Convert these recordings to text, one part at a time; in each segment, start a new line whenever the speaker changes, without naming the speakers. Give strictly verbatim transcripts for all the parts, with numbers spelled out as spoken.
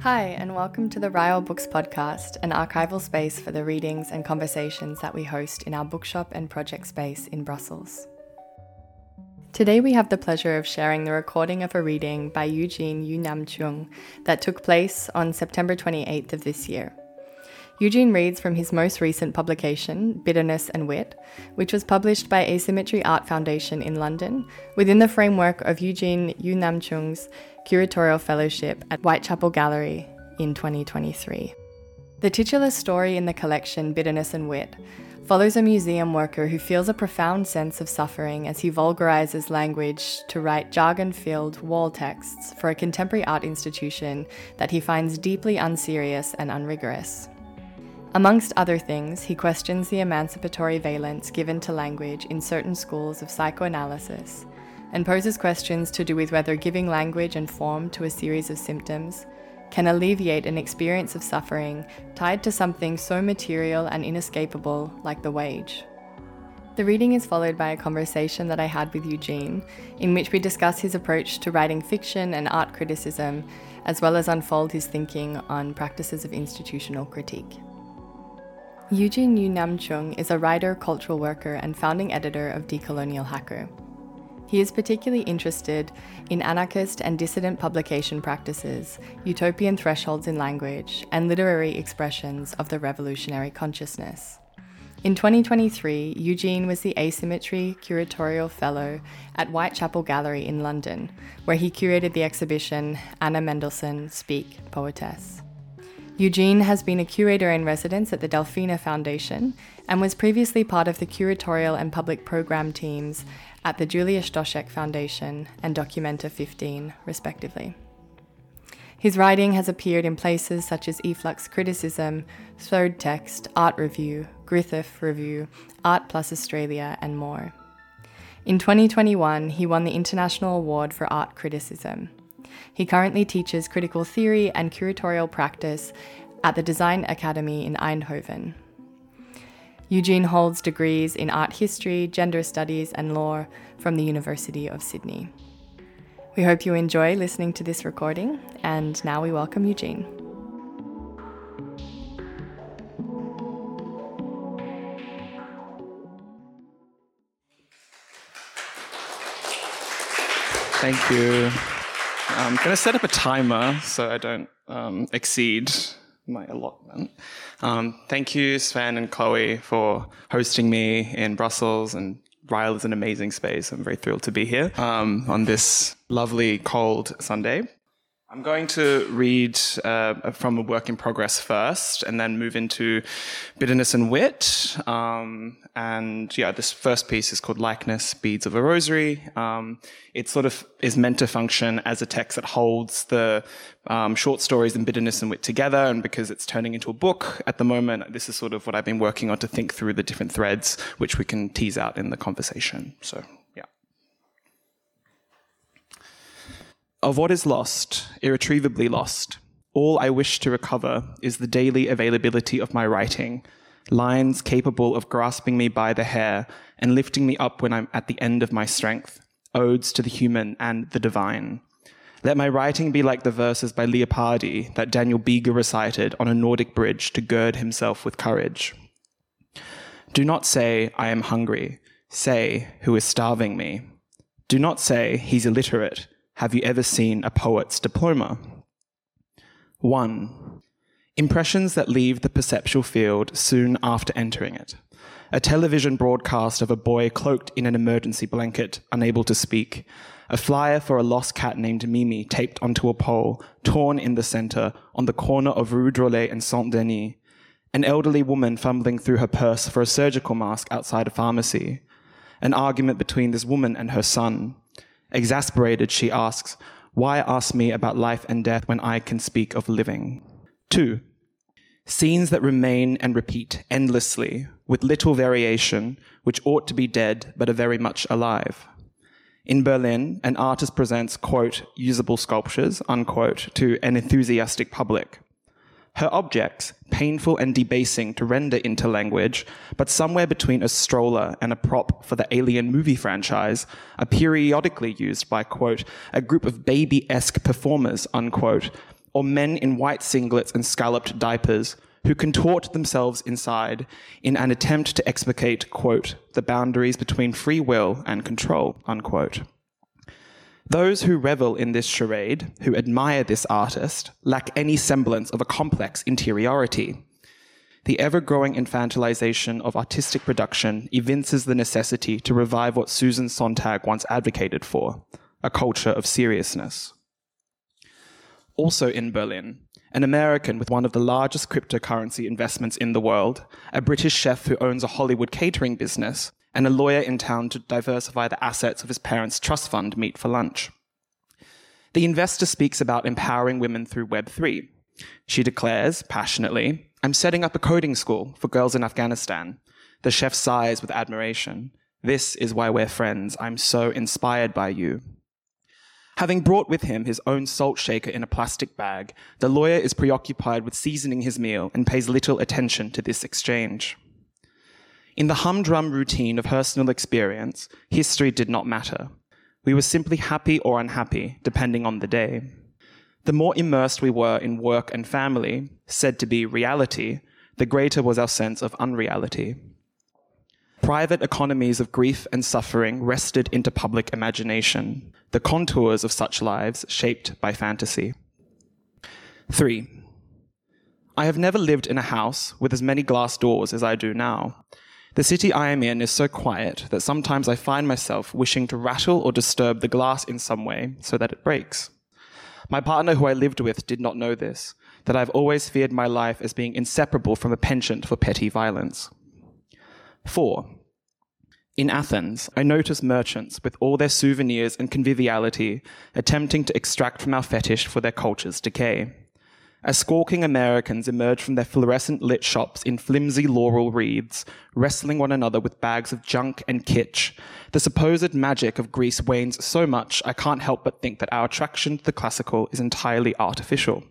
Hi, and welcome to the Ryle Books Podcast, an archival space for the readings and conversations that we host in our bookshop and project space in Brussels. Today we have the pleasure of sharing the recording of a reading by Eugene Yu Nam Chung that took place on September twenty-eighth of this year. Eugene reads from his most recent publication, Bitterness and Wit, which was published by Asymmetry Art Foundation in London within the framework of Eugene Yu Nam Chung's Curatorial Fellowship at Whitechapel Gallery in twenty twenty-three. The titular story in the collection, Bitterness and Wit, follows a museum worker who feels a profound sense of suffering as he vulgarizes language to write jargon-filled wall texts for a contemporary art institution that he finds deeply unserious and unrigorous. Amongst other things, he questions the emancipatory valence given to language in certain schools of psychoanalysis, and poses questions to do with whether giving language and form to a series of symptoms can alleviate an experience of suffering tied to something so material and inescapable like the wage. The reading is followed by a conversation that I had with Eugene, in which we discuss his approach to writing fiction and art criticism, as well as unfold his thinking on practices of institutional critique. Eugene Yu Nam Chung is a writer, cultural worker, and founding editor of Decolonial Hacker. He is particularly interested in anarchist and dissident publication practices, utopian thresholds in language, and literary expressions of the revolutionary consciousness. In twenty twenty-three, Eugene was the Asymmetry Curatorial Fellow at Whitechapel Gallery in London, where he curated the exhibition Anna Mendelssohn Speak, Poetess. Eugene has been a curator in residence at the Delfina Foundation and was previously part of the curatorial and public program teams at the Julia Stoschek Foundation and Documenta fifteen, respectively. His writing has appeared in places such as Efflux Criticism, Third Text, Art Review, Griffith Review, Art Plus Australia, and more. In twenty twenty-one, he won the International Award for Art Criticism. He currently teaches critical theory and curatorial practice at the Design Academy in Eindhoven. Eugene holds degrees in art history, gender studies, and law from the University of Sydney. We hope you enjoy listening to this recording, and now we welcome Eugene.
Thank you. I'm going to set up a timer so I don't um, exceed my allotment. Um, thank you, Sven and Chloe, for hosting me in Brussels, and Ryle is an amazing space. I'm very thrilled to be here um, on this lovely, cold Sunday. I'm going to read uh, from a work in progress first and then move into Bitterness and Wit. Um, and yeah, this first piece is called Likeness, Beads of a Rosary. Um, it sort of is meant to function as a text that holds the um, short stories in Bitterness and Wit together. And because it's turning into a book at the moment, this is sort of what I've been working on to think through the different threads, which we can tease out in the conversation. So, yeah. Of what is lost, irretrievably lost, all I wish to recover is the daily availability of my writing, lines capable of grasping me by the hair and lifting me up when I'm at the end of my strength, odes to the human and the divine. Let my writing be like the verses by Leopardi that Daniel Beeger recited on a Nordic bridge to gird himself with courage. Do not say, I am hungry. Say, who is starving me? Do not say, he's illiterate. Have you ever seen a poet's diploma? One, impressions that leave the perceptual field soon after entering it. A television broadcast of a boy cloaked in an emergency blanket, unable to speak. A flyer for a lost cat named Mimi taped onto a pole, torn in the center, on the corner of Rue Drolet and Saint-Denis. An elderly woman fumbling through her purse for a surgical mask outside a pharmacy. An argument between this woman and her son. Exasperated, she asks, why ask me about life and death when I can speak of living? Two, scenes that remain and repeat endlessly, with little variation, which ought to be dead but are very much alive. In Berlin, an artist presents, quote, usable sculptures, unquote, to an enthusiastic public. Her objects, painful and debasing to render into language, but somewhere between a stroller and a prop for the Alien movie franchise, are periodically used by, quote, a group of baby-esque performers, unquote, or men in white singlets and scalloped diapers who contort themselves inside in an attempt to explicate, quote, the boundaries between free will and control, unquote. Those who revel in this charade, who admire this artist, lack any semblance of a complex interiority. The ever-growing infantilization of artistic production evinces the necessity to revive what Susan Sontag once advocated for, a culture of seriousness. Also in Berlin, an American with one of the largest cryptocurrency investments in the world, a British chef who owns a Hollywood catering business, and a lawyer in town to diversify the assets of his parents' trust fund meet for lunch. The investor speaks about empowering women through Web three. She declares, passionately, I'm setting up a coding school for girls in Afghanistan. The chef sighs with admiration. This is why we're friends. I'm so inspired by you. Having brought with him his own salt shaker in a plastic bag, the lawyer is preoccupied with seasoning his meal and pays little attention to this exchange. In the humdrum routine of personal experience, history did not matter. We were simply happy or unhappy, depending on the day. The more immersed we were in work and family, said to be reality, the greater was our sense of unreality. Private economies of grief and suffering wrested into public imagination, the contours of such lives shaped by fantasy. Three, I have never lived in a house with as many glass doors as I do now. The city I am in is so quiet that sometimes I find myself wishing to rattle or disturb the glass in some way so that it breaks. My partner who I lived with did not know this, that I've always feared my life as being inseparable from a penchant for petty violence. Four, in Athens, I notice merchants with all their souvenirs and conviviality attempting to extract from our fetish for their culture's decay. As squawking Americans emerge from their fluorescent lit shops in flimsy laurel wreaths, wrestling one another with bags of junk and kitsch, the supposed magic of Greece wanes so much I can't help but think that our attraction to the classical is entirely artificial.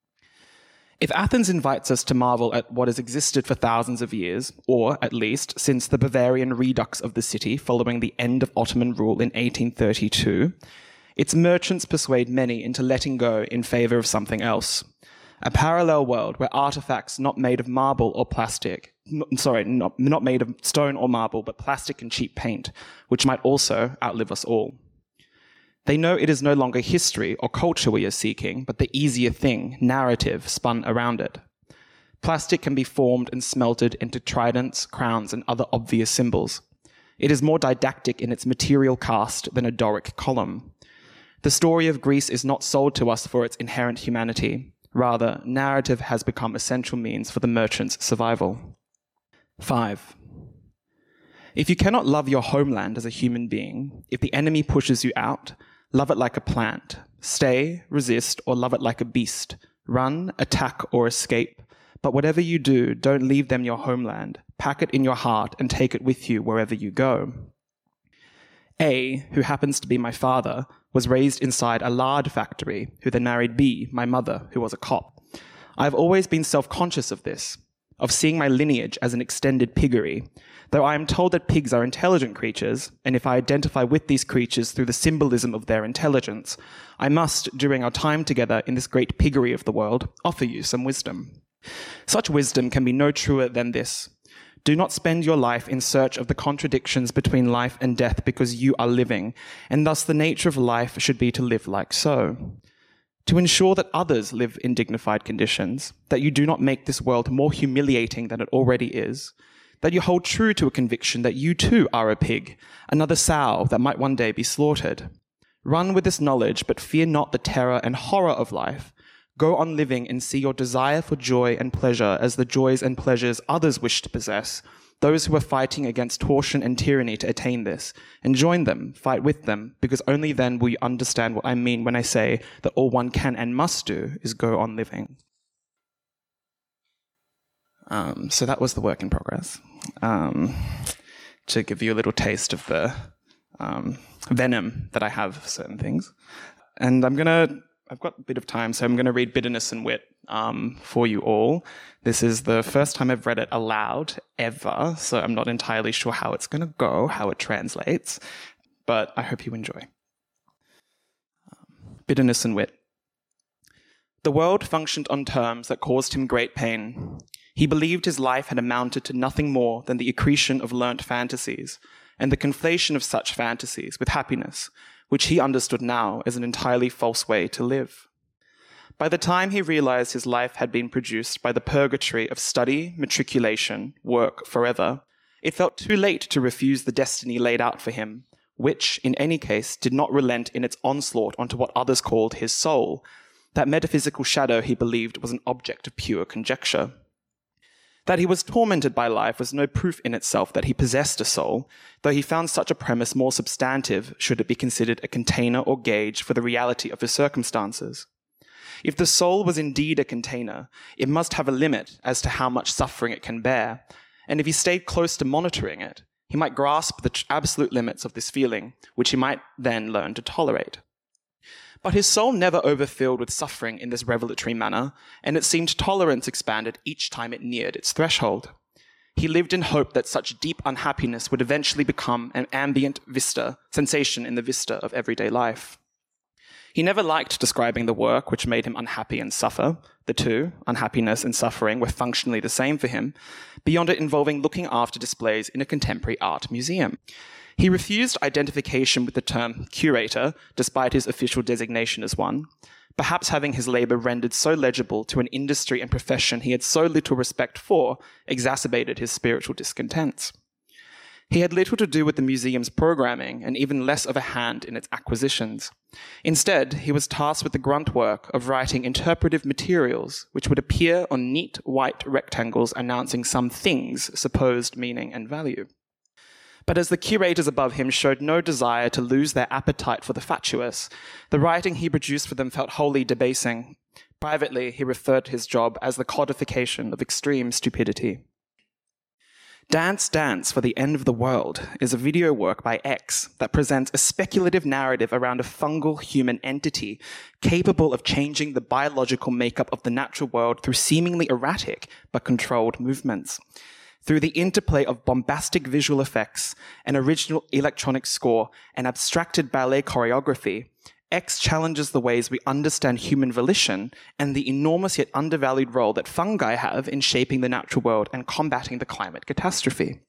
If Athens invites us to marvel at what has existed for thousands of years, or, at least, since the Bavarian redux of the city following the end of Ottoman rule in eighteen thirty-two, its merchants persuade many into letting go in favor of something else. A parallel world where artifacts not made of marble or plastic, sorry, not, not made of stone or marble, but plastic and cheap paint, which might also outlive us all. They know it is no longer history or culture we are seeking, but the easier thing, narrative, spun around it. Plastic can be formed and smelted into tridents, crowns, and other obvious symbols. It is more didactic in its material cast than a Doric column. The story of Greece is not sold to us for its inherent humanity. Rather, narrative has become essential means for the merchant's survival. Five. If you cannot love your homeland as a human being, if the enemy pushes you out, love it like a plant. Stay, resist, or love it like a beast. Run, attack, or escape. But whatever you do, don't leave them your homeland. Pack it in your heart and take it with you wherever you go. A, who happens to be my father, was raised inside a lard factory, who then married B, my mother, who was a cop. I've always been self-conscious of this, of seeing my lineage as an extended piggery, though I am told that pigs are intelligent creatures, and if I identify with these creatures through the symbolism of their intelligence, I must, during our time together in this great piggery of the world, offer you some wisdom. Such wisdom can be no truer than this. Do not spend your life in search of the contradictions between life and death because you are living, and thus the nature of life should be to live like so. To ensure that others live in dignified conditions, that you do not make this world more humiliating than it already is, that you hold true to a conviction that you too are a pig, another sow that might one day be slaughtered. Run with this knowledge, but fear not the terror and horror of life. Go on living and see your desire for joy and pleasure as the joys and pleasures others wish to possess, those who are fighting against torsion and tyranny to attain this, and join them, fight with them, because only then will you understand what I mean when I say that all one can and must do is go on living. Um, so that was the work in progress. Um, to give you a little taste of the um, venom that I have for certain things. And I'm going to I've got a bit of time, so I'm going to read Bitterness and Wit um, for you all. This is the first time I've read it aloud ever, so I'm not entirely sure how it's going to go, how it translates, but I hope you enjoy. Um, Bitterness and Wit. The world functioned on terms that caused him great pain. He believed his life had amounted to nothing more than the accretion of learnt fantasies, and the conflation of such fantasies with happiness, which he understood now as an entirely false way to live. By the time he realized his life had been produced by the purgatory of study, matriculation, work forever, it felt too late to refuse the destiny laid out for him, which, in any case, did not relent in its onslaught onto what others called his soul, that metaphysical shadow he believed was an object of pure conjecture. That he was tormented by life was no proof in itself that he possessed a soul, though he found such a premise more substantive should it be considered a container or gauge for the reality of his circumstances. If the soul was indeed a container, it must have a limit as to how much suffering it can bear, and if he stayed close to monitoring it, he might grasp the absolute limits of this feeling, which he might then learn to tolerate. But his soul never overfilled with suffering in this revelatory manner, and it seemed tolerance expanded each time it neared its threshold. He lived in hope that such deep unhappiness would eventually become an ambient vista, sensation in the vista of everyday life. He never liked describing the work which made him unhappy and suffer. The two, unhappiness and suffering, were functionally the same for him, beyond it involving looking after displays in a contemporary art museum. He refused identification with the term curator, despite his official designation as one, perhaps having his labour rendered so legible to an industry and profession he had so little respect for exacerbated his spiritual discontents. He had little to do with the museum's programming and even less of a hand in its acquisitions. Instead, he was tasked with the grunt work of writing interpretive materials which would appear on neat white rectangles announcing some thing's supposed meaning and value. But as the curators above him showed no desire to lose their appetite for the fatuous, the writing he produced for them felt wholly debasing. Privately, he referred to his job as the codification of extreme stupidity. Dance Dance for the End of the World is a video work by X that presents a speculative narrative around a fungal human entity capable of changing the biological makeup of the natural world through seemingly erratic but controlled movements. Through the interplay of bombastic visual effects, an original electronic score, and abstracted ballet choreography, X challenges the ways we understand human volition and the enormous yet undervalued role that fungi have in shaping the natural world and combating the climate catastrophe.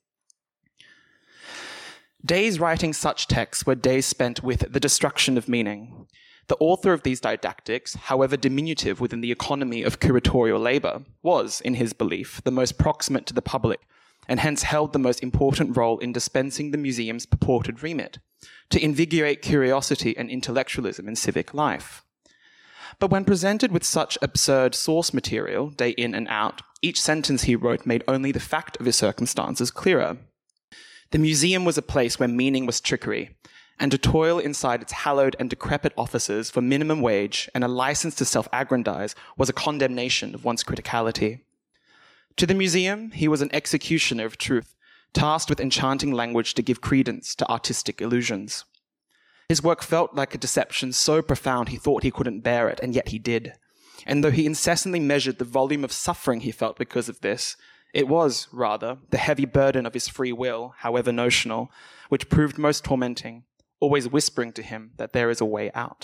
Days writing such texts were days spent with the destruction of meaning. The author of these didactics, however diminutive within the economy of curatorial labour, was, in his belief, the most proximate to the public, and hence held the most important role in dispensing the museum's purported remit, to invigorate curiosity and intellectualism in civic life. But when presented with such absurd source material, day in and out, each sentence he wrote made only the fact of his circumstances clearer. The museum was a place where meaning was trickery, and to toil inside its hallowed and decrepit offices for minimum wage and a license to self-aggrandize was a condemnation of one's criticality. To the museum, he was an executioner of truth, tasked with enchanting language to give credence to artistic illusions. His work felt like a deception so profound he thought he couldn't bear it, and yet he did. And though he incessantly measured the volume of suffering he felt because of this, it was, rather, the heavy burden of his free will, however notional, which proved most tormenting, always whispering to him that there is a way out.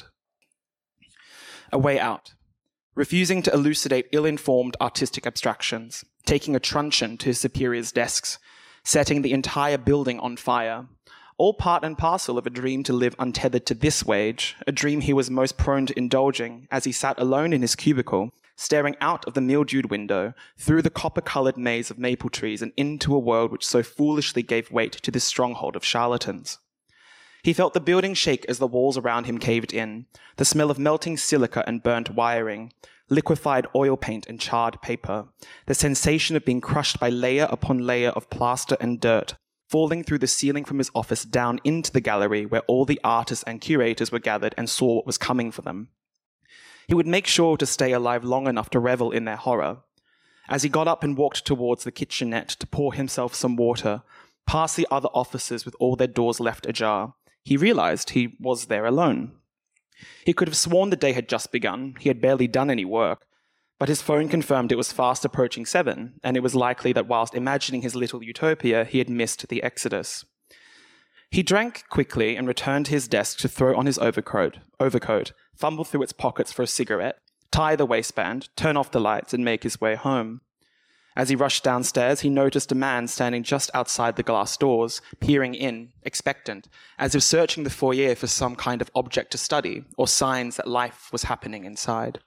A way out. Refusing to elucidate ill-informed artistic abstractions, taking a truncheon to his superiors' desks, setting the entire building on fire, all part and parcel of a dream to live untethered to this wage, a dream he was most prone to indulging as he sat alone in his cubicle, staring out of the mildewed window, through the copper-coloured maze of maple trees and into a world which so foolishly gave weight to this stronghold of charlatans. He felt the building shake as the walls around him caved in, the smell of melting silica and burnt wiring, liquefied oil paint and charred paper, the sensation of being crushed by layer upon layer of plaster and dirt, falling through the ceiling from his office down into the gallery where all the artists and curators were gathered and saw what was coming for them. He would make sure to stay alive long enough to revel in their horror. As he got up and walked towards the kitchenette to pour himself some water, past the other offices with all their doors left ajar, he realized he was there alone. He could have sworn the day had just begun, he had barely done any work, but his phone confirmed it was fast approaching seven, and it was likely that whilst imagining his little utopia, he had missed the exodus. He drank quickly and returned to his desk to throw on his overcoat, overcoat, fumble through its pockets for a cigarette, tie the waistband, turn off the lights, and make his way home. As he rushed downstairs, he noticed a man standing just outside the glass doors, peering in, expectant, as if searching the foyer for some kind of object to study or signs that life was happening inside.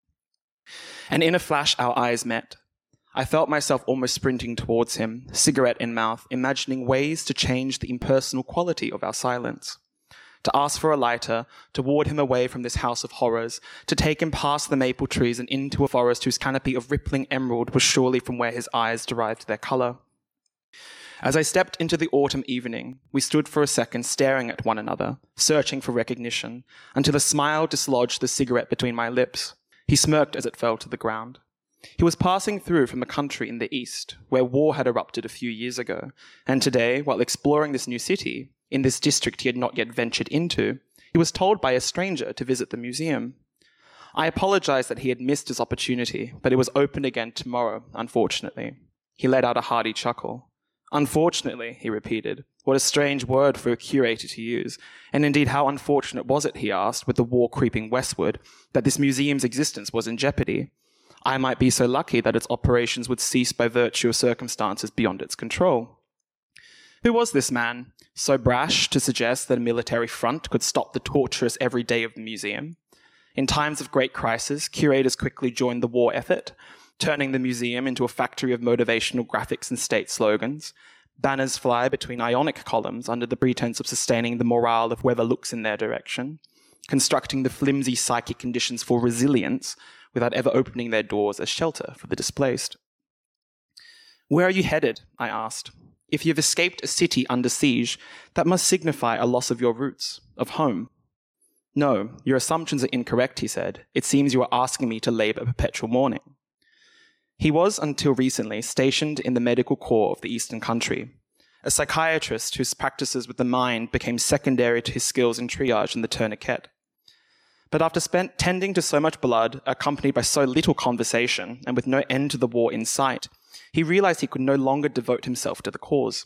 And in a flash, our eyes met. I felt myself almost sprinting towards him, cigarette in mouth, imagining ways to change the impersonal quality of our silence. To ask for a lighter, to ward him away from this house of horrors, to take him past the maple trees and into a forest whose canopy of rippling emerald was surely from where his eyes derived their colour. As I stepped into the autumn evening, we stood for a second staring at one another, searching for recognition, until a smile dislodged the cigarette between my lips. He smirked as it fell to the ground. He was passing through from a country in the east, where war had erupted a few years ago, and today, while exploring this new city, in this district he had not yet ventured into, he was told by a stranger to visit the museum. I apologized that he had missed his opportunity, but it was open again tomorrow, unfortunately. He let out a hearty chuckle. Unfortunately, he repeated. What a strange word for a curator to use. And indeed, how unfortunate was it, he asked, with the war creeping westward, that this museum's existence was in jeopardy? I might be so lucky that its operations would cease by virtue of circumstances beyond its control. Who was this man, so brash to suggest that a military front could stop the torturous every day of the museum? In times of great crisis, curators quickly joined the war effort, turning the museum into a factory of motivational graphics and state slogans. Banners fly between ionic columns under the pretense of sustaining the morale of whoever looks in their direction, constructing the flimsy psychic conditions for resilience without ever opening their doors as shelter for the displaced. Where are you headed? I asked. If you've escaped a city under siege, that must signify a loss of your roots, of home. No, your assumptions are incorrect, he said. It seems you are asking me to labour perpetual mourning. He was, until recently, stationed in the medical corps of the Eastern Country, a psychiatrist whose practices with the mind became secondary to his skills in triage and the tourniquet. But after spent tending to so much blood, accompanied by so little conversation, and with no end to the war in sight, he realized he could no longer devote himself to the cause.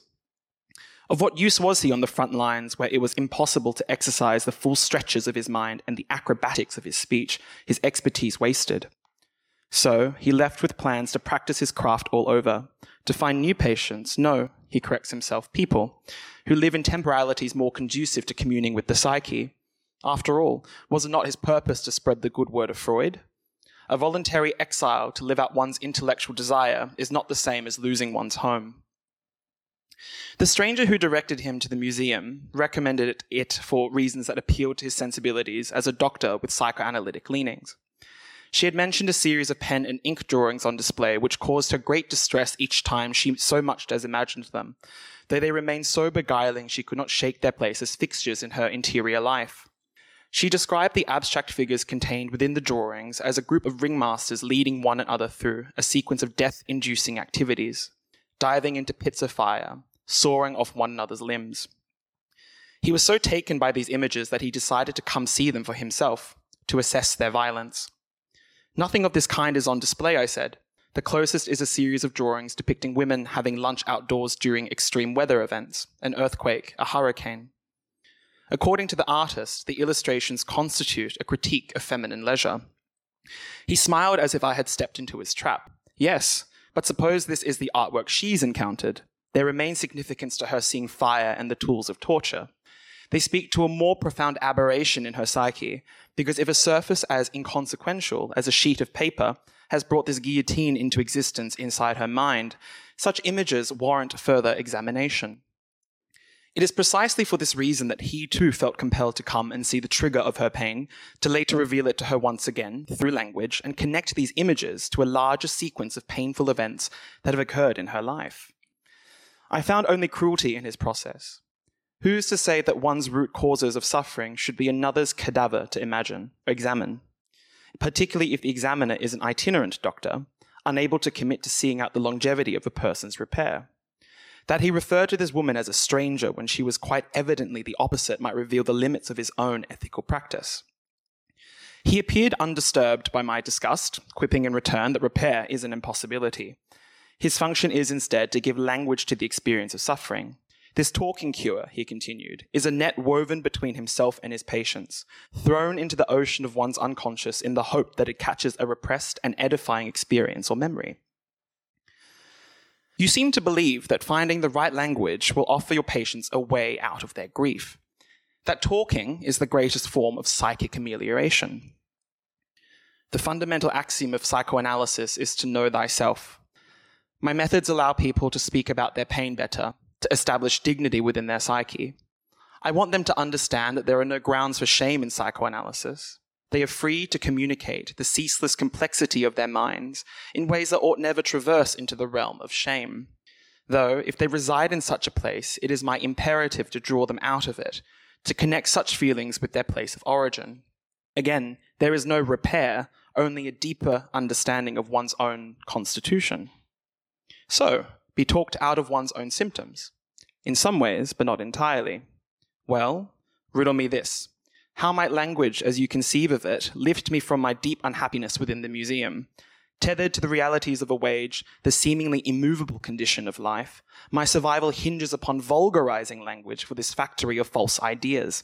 Of what use was he on the front lines where it was impossible to exercise the full stretches of his mind and the acrobatics of his speech, his expertise wasted? So he left with plans to practice his craft all over, to find new patients, no, he corrects himself, people, who live in temporalities more conducive to communing with the psyche. After all, was it not his purpose to spread the good word of Freud? A voluntary exile to live out one's intellectual desire is not the same as losing one's home. The stranger who directed him to the museum recommended it for reasons that appealed to his sensibilities as a doctor with psychoanalytic leanings. She had mentioned a series of pen and ink drawings on display which caused her great distress each time she so much as imagined them, though they remained so beguiling she could not shake their place as fixtures in her interior life. She described the abstract figures contained within the drawings as a group of ringmasters leading one another through a sequence of death-inducing activities, diving into pits of fire, sawing off one another's limbs. He was so taken by these images that he decided to come see them for himself, to assess their violence. Nothing of this kind is on display, I said. The closest is a series of drawings depicting women having lunch outdoors during extreme weather events, an earthquake, a hurricane. According to the artist, the illustrations constitute a critique of feminine leisure. He smiled as if I had stepped into his trap. Yes, but suppose this is the artwork she's encountered. There remains significance to her seeing fire and the tools of torture. They speak to a more profound aberration in her psyche, because if a surface as inconsequential as a sheet of paper has brought this guillotine into existence inside her mind, such images warrant further examination. It is precisely for this reason that he too felt compelled to come and see the trigger of her pain, to later reveal it to her once again, through language, and connect these images to a larger sequence of painful events that have occurred in her life. I found only cruelty in his process. Who's to say that one's root causes of suffering should be another's cadaver to imagine, or examine, particularly if the examiner is an itinerant doctor, unable to commit to seeing out the longevity of a person's repair? That he referred to this woman as a stranger when she was quite evidently the opposite might reveal the limits of his own ethical practice. He appeared undisturbed by my disgust, quipping in return that repair is an impossibility. His function is instead to give language to the experience of suffering. This talking cure, he continued, is a net woven between himself and his patients, thrown into the ocean of one's unconscious in the hope that it catches a repressed and edifying experience or memory. You seem to believe that finding the right language will offer your patients a way out of their grief, that talking is the greatest form of psychic amelioration. The fundamental axiom of psychoanalysis is to know thyself. My methods allow people to speak about their pain better, to establish dignity within their psyche. I want them to understand that there are no grounds for shame in psychoanalysis. They are free to communicate the ceaseless complexity of their minds in ways that ought never traverse into the realm of shame. Though, if they reside in such a place, it is my imperative to draw them out of it, to connect such feelings with their place of origin. Again, there is no repair, only a deeper understanding of one's own constitution. So, be talked out of one's own symptoms. In some ways, but not entirely. Well, riddle me this. How might language, as you conceive of it, lift me from my deep unhappiness within the museum? Tethered to the realities of a wage, the seemingly immovable condition of life, my survival hinges upon vulgarizing language for this factory of false ideas.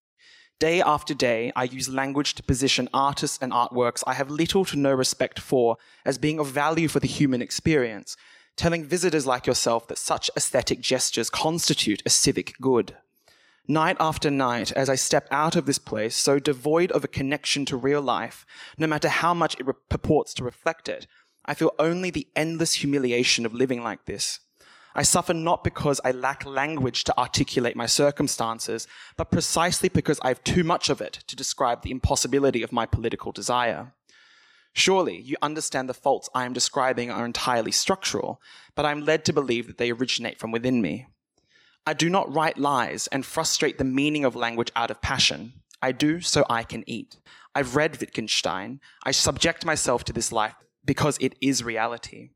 Day after day, I use language to position artists and artworks I have little to no respect for as being of value for the human experience, telling visitors like yourself that such aesthetic gestures constitute a civic good. Night after night, as I step out of this place, so devoid of a connection to real life, no matter how much it re- purports to reflect it, I feel only the endless humiliation of living like this. I suffer not because I lack language to articulate my circumstances, but precisely because I have too much of it to describe the impossibility of my political desire. Surely you understand the faults I am describing are entirely structural, but I am led to believe that they originate from within me. I do not write lies and frustrate the meaning of language out of passion. I do so I can eat. I've read Wittgenstein. I subject myself to this life because it is reality.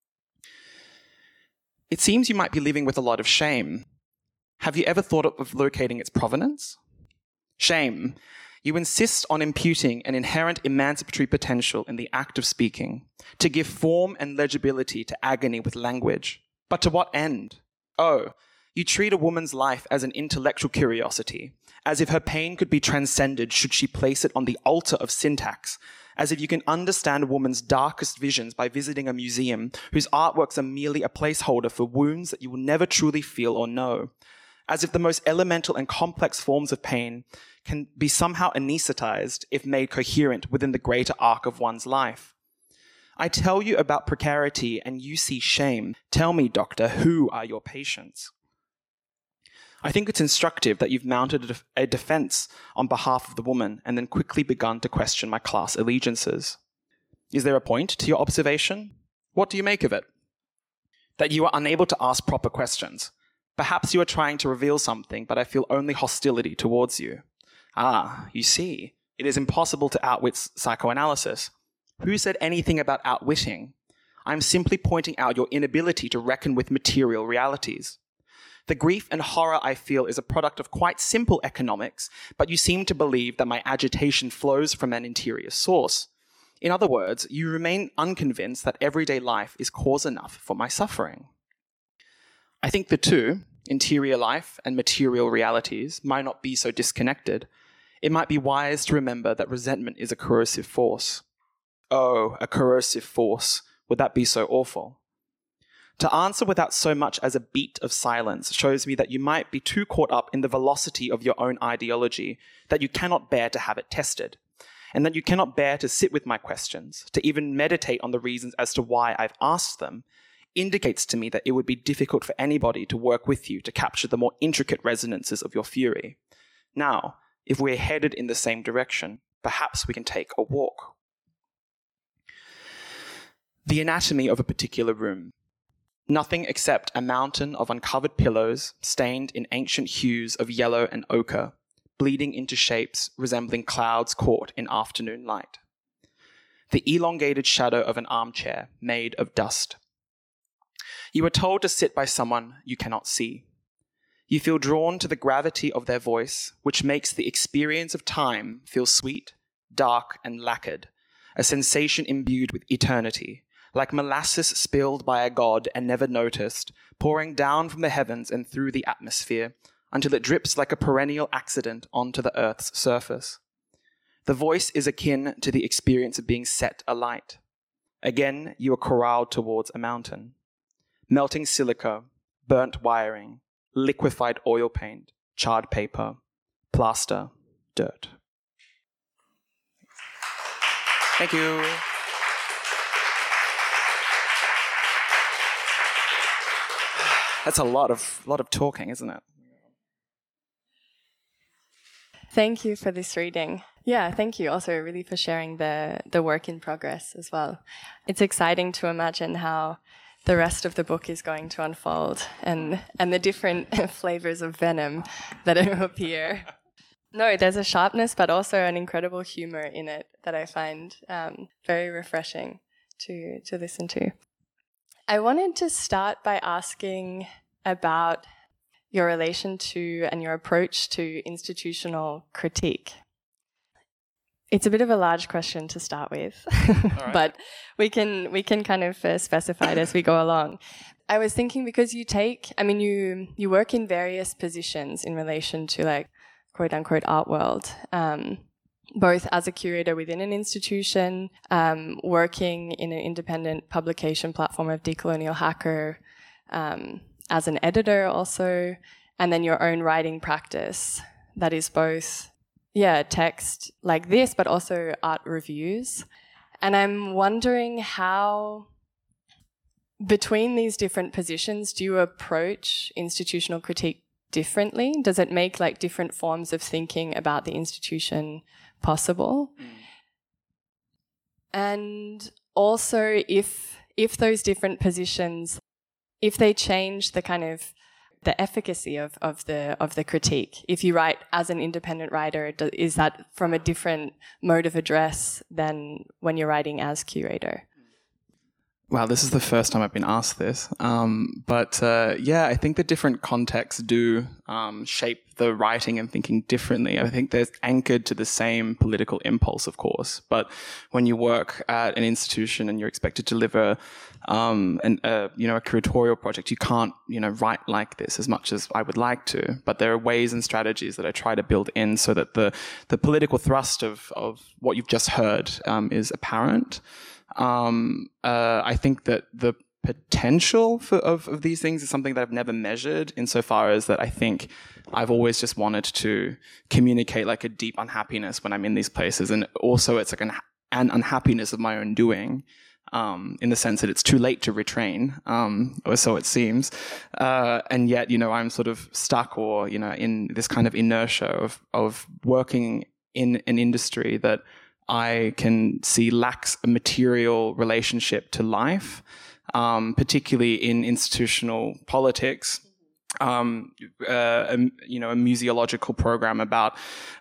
It seems you might be living with a lot of shame. Have you ever thought of locating its provenance? Shame. You insist on imputing an inherent emancipatory potential in the act of speaking, to give form and legibility to agony with language. But to what end? Oh, you treat a woman's life as an intellectual curiosity, as if her pain could be transcended should she place it on the altar of syntax, as if you can understand a woman's darkest visions by visiting a museum whose artworks are merely a placeholder for wounds that you will never truly feel or know, as if the most elemental and complex forms of pain can be somehow anesthetized if made coherent within the greater arc of one's life. I tell you about precarity and you see shame. Tell me, doctor, who are your patients? I think it's instructive that you've mounted a, def- a defense on behalf of the woman and then quickly begun to question my class allegiances. Is there a point to your observation? What do you make of it? That you are unable to ask proper questions. Perhaps you are trying to reveal something, but I feel only hostility towards you. Ah, you see, it is impossible to outwit psychoanalysis. Who said anything about outwitting? I'm simply pointing out your inability to reckon with material realities. The grief and horror I feel is a product of quite simple economics, but you seem to believe that my agitation flows from an interior source. In other words, you remain unconvinced that everyday life is cause enough for my suffering. I think the two, interior life and material realities, might not be so disconnected. It might be wise to remember that resentment is a corrosive force. Oh, a corrosive force. Would that be so awful? To answer without so much as a beat of silence shows me that you might be too caught up in the velocity of your own ideology that you cannot bear to have it tested, and that you cannot bear to sit with my questions, to even meditate on the reasons as to why I've asked them, indicates to me that it would be difficult for anybody to work with you to capture the more intricate resonances of your fury. Now, if we're headed in the same direction, perhaps we can take a walk. The anatomy of a particular room. Nothing except a mountain of uncovered pillows stained in ancient hues of yellow and ochre, bleeding into shapes resembling clouds caught in afternoon light. The elongated shadow of an armchair made of dust. You are told to sit by someone you cannot see. You feel drawn to the gravity of their voice, which makes the experience of time feel sweet, dark, and lacquered, a sensation imbued with eternity, like molasses spilled by a god and never noticed, pouring down from the heavens and through the atmosphere, until it drips like a perennial accident onto the earth's surface. The voice is akin to the experience of being set alight. Again, you are corralled towards a mountain. Melting silica, burnt wiring, liquefied oil paint, charred paper, plaster, dirt. Thank you. That's a lot of lot of talking, isn't it?
Thank you for this reading. Yeah, thank you also really for sharing the, the work in progress as well. It's exciting to imagine how the rest of the book is going to unfold and, and the different flavors of venom that appear. No, there's a sharpness, but also an incredible humor in it that I find um, very refreshing to, to listen to. I wanted to start by asking about your relation to and your approach to institutional critique. It's a bit of a large question to start with, right. but we can we can kind of uh, specify it as we go along. I was thinking because you take, I mean, you you work in various positions in relation to like quote unquote art world, um, both as a curator within an institution, um, working in an independent publication platform of Decolonial Hacker, um, as an editor also, and then your own writing practice that is both, yeah, text like this, but also art reviews. And I'm wondering how, between these different positions, do you approach institutional critique differently? Does it make like different forms of thinking about the institution possible? Mm. And also, if if those different positions, if they change the kind of the efficacy of, of the of the critique, if you write as an independent writer, do, is that from a different mode of address than when you're writing as curator?
Wow, this is the first time I've been asked this. Um, but uh, yeah, I think the different contexts do um, shape the writing and thinking differently. I think they're anchored to the same political impulse, of course. But when you work at an institution and you're expected to deliver um, an, uh, you know, a curatorial project, you can't, you know, write like this as much as I would like to. But there are ways and strategies that I try to build in so that the, the political thrust of, of what you've just heard um, is apparent. Um, uh, I think that the potential for, of, of these things is something that I've never measured, insofar as that I think I've always just wanted to communicate like a deep unhappiness when I'm in these places. And also it's like an, an unhappiness of my own doing, um, in the sense that it's too late to retrain, um, or so it seems. Uh, and yet, you know, I'm sort of stuck or, you know, in this kind of inertia of, of working in an industry that I can see lacks a material relationship to life, um, particularly in institutional politics. Um, uh, a, you know, a museological program about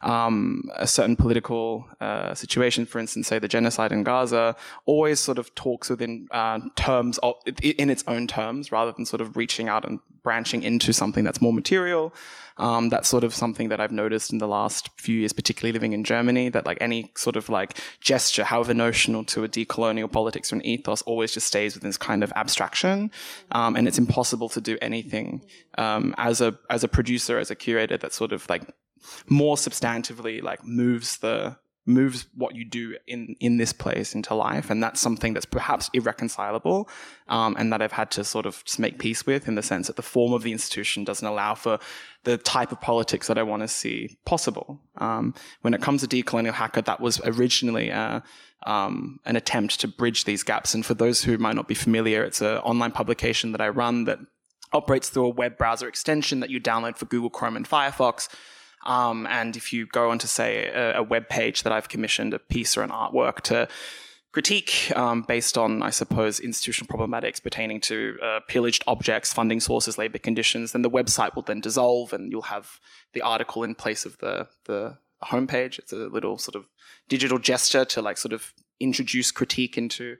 um, a certain political uh, situation, for instance, say the genocide in Gaza, always sort of talks within uh, terms of, in its own terms, rather than sort of reaching out and branching into something that's more material. Um, that's sort of something that I've noticed in the last few years, particularly living in Germany, that like any sort of like gesture, however notional to a decolonial politics or an ethos, always just stays within this kind of abstraction. Um, and it's impossible to do anything um, as a as a producer, as a curator, that sort of like more substantively like moves the moves what you do in, in this place into life. And that's something that's perhaps irreconcilable, um, and that I've had to sort of just make peace with, in the sense that the form of the institution doesn't allow for the type of politics that I want to see possible. Um, when it comes to Decolonial Hacker, that was originally uh, um, an attempt to bridge these gaps. And for those who might not be familiar, it's an online publication that I run that operates through a web browser extension that you download for Google Chrome and Firefox. Um, and if you go onto, say, a, a web page that I've commissioned a piece or an artwork to critique um, based on, I suppose, institutional problematics pertaining to uh, pillaged objects, funding sources, labor conditions, then the website will then dissolve and you'll have the article in place of the, the homepage. It's a little sort of digital gesture to like sort of introduce critique into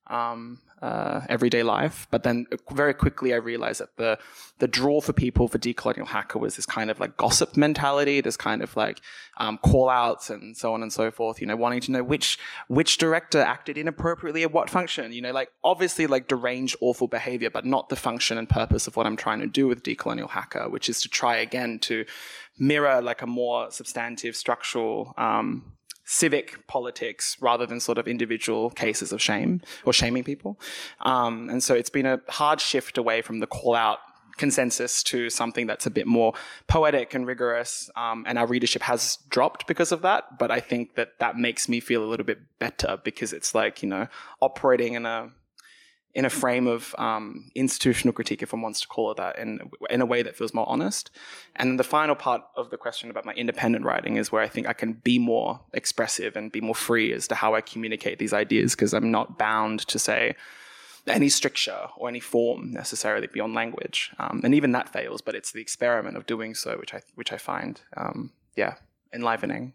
um, uh, everyday life. But then very quickly I realized that the the draw for people for Decolonial Hacker was this kind of like gossip mentality, this kind of like um, call outs and so on and so forth, you know, wanting to know which which director acted inappropriately at what function, you know, like obviously like deranged, awful behavior, but not the function and purpose of what I'm trying to do with Decolonial Hacker, which is to try again to mirror like a more substantive, structural, um, civic politics rather than sort of individual cases of shame or shaming people. Um, and so it's been a hard shift away from the call out consensus to something that's a bit more poetic and rigorous. Um, and our readership has dropped because of that. But I think that that makes me feel a little bit better because it's like, you know, operating in a in a frame of um, institutional critique, if one wants to call it that, in, in a way that feels more honest. And then the final part of the question about my independent writing is where I think I can be more expressive and be more free as to how I communicate these ideas, because I'm not bound to, say, any stricture or any form necessarily beyond language. Um, and even that fails, but it's the experiment of doing so, which I which I find, um, yeah, enlivening.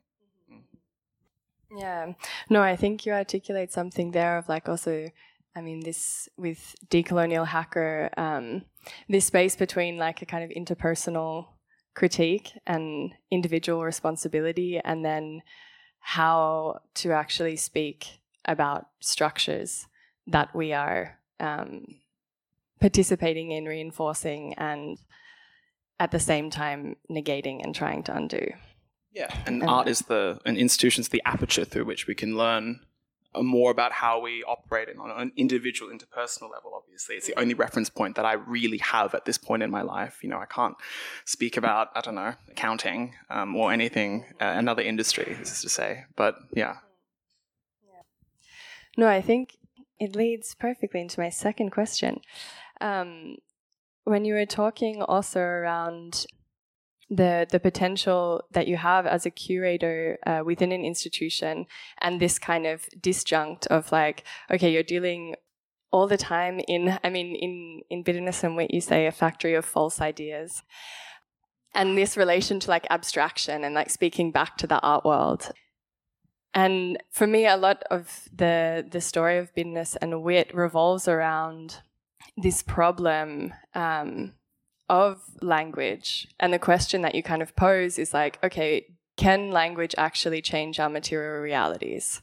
Yeah. No, I think you articulate something there of like also, I mean, this with Decolonial Hacker, um, this space between like a kind of interpersonal critique and individual responsibility, and then how to actually speak about structures that we are um, participating in, reinforcing, and at the same time negating and trying to undo.
Yeah, and, and art is the, and institutions, the aperture through which we can learn more about how we operate on an individual, interpersonal level, obviously. It's the only reference point that I really have at this point in my life. You know, I can't speak about, I don't know, accounting um, or anything, uh, another industry, this is to say. But, yeah.
yeah. No, I think it leads perfectly into my second question. Um, when you were talking also around the the potential that you have as a curator uh, within an institution, and this kind of disjunct of like, okay, you're dealing all the time in, I mean, in, in Bitterness and Wit, you say a factory of false ideas. And this relation to like abstraction and like speaking back to the art world. And for me, a lot of the, the story of Bitterness and Wit revolves around this problem um, of language. And the question that you kind of pose is like, okay, can language actually change our material realities?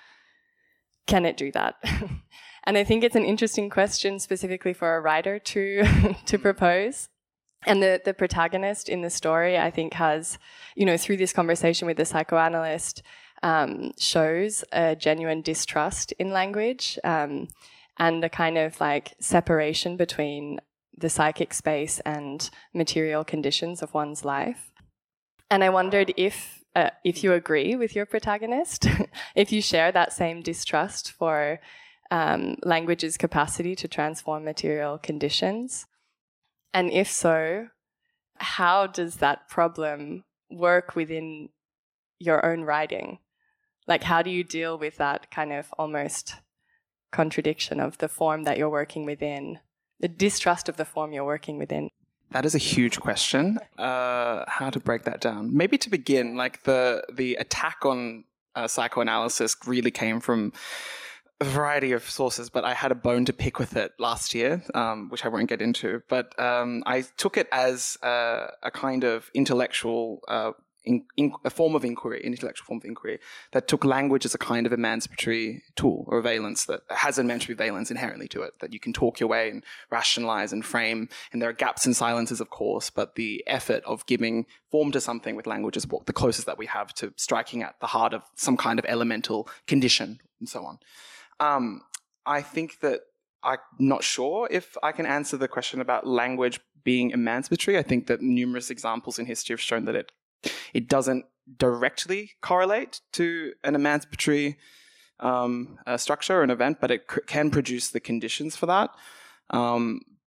Can it do that? And I think it's an interesting question specifically for a writer to to propose. And the, the protagonist in the story, I think, has, you know, through this conversation with the psychoanalyst, um, shows a genuine distrust in language um, and a kind of like separation between the psychic space and material conditions of one's life. And I wondered if uh, if you agree with your protagonist, if you share that same distrust for um, language's capacity to transform material conditions. And if so, how does that problem work within your own writing? Like, how do you deal with that kind of almost contradiction of the form that you're working within, the distrust of the form you're working within?
That is a huge question. Uh, how to break that down? Maybe to begin, like the the attack on uh, psychoanalysis really came from a variety of sources, but I had a bone to pick with it last year, um, which I won't get into. But um, I took it as a, a kind of intellectual, uh, in, in, a form of inquiry, an intellectual form of inquiry that took language as a kind of emancipatory tool or a valence that has an emancipatory valence inherently to it, that you can talk your way and rationalize and frame. And there are gaps and silences, of course, but the effort of giving form to something with language is what the closest that we have to striking at the heart of some kind of elemental condition and so on. Um, I think that I'm not sure if I can answer the question about language being emancipatory. I think that numerous examples in history have shown that it it doesn't directly correlate to an emancipatory um, uh, structure or an event, but it c- can produce the conditions for that. Um,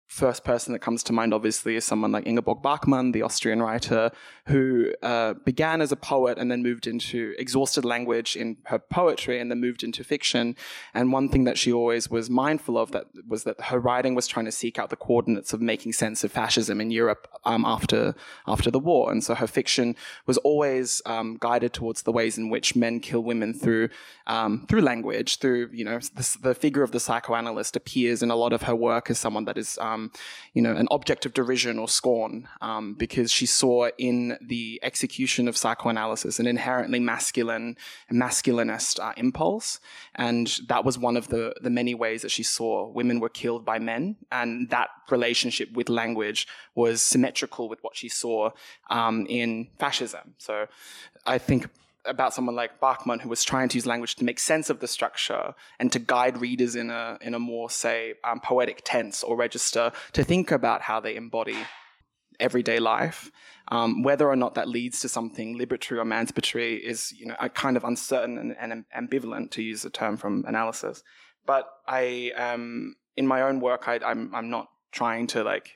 first person that comes to mind, obviously, is someone like Ingeborg Bachmann, the Austrian writer, who uh, began as a poet and then moved into exhausted language in her poetry and then moved into fiction. And one thing that she always was mindful of that was that her writing was trying to seek out the coordinates of making sense of fascism in Europe um, after after the war. And so her fiction was always um, guided towards the ways in which men kill women through um, through language, through, you know, the, the figure of the psychoanalyst appears in a lot of her work as someone that is um, Um, you know, an object of derision or scorn, um, because she saw in the execution of psychoanalysis an inherently masculine, masculinist uh, impulse. And that was one of the, the many ways that she saw women were killed by men. And that relationship with language was symmetrical with what she saw um, in fascism. So I think about someone like Bachmann, who was trying to use language to make sense of the structure and to guide readers in a in a more, say, um, poetic tense or register to think about how they embody everyday life. Um, whether or not that leads to something liberatory or emancipatory is, you know, a kind of uncertain and, and ambivalent, to use a term from analysis. But I, um, in my own work, I, I'm I'm not trying to like.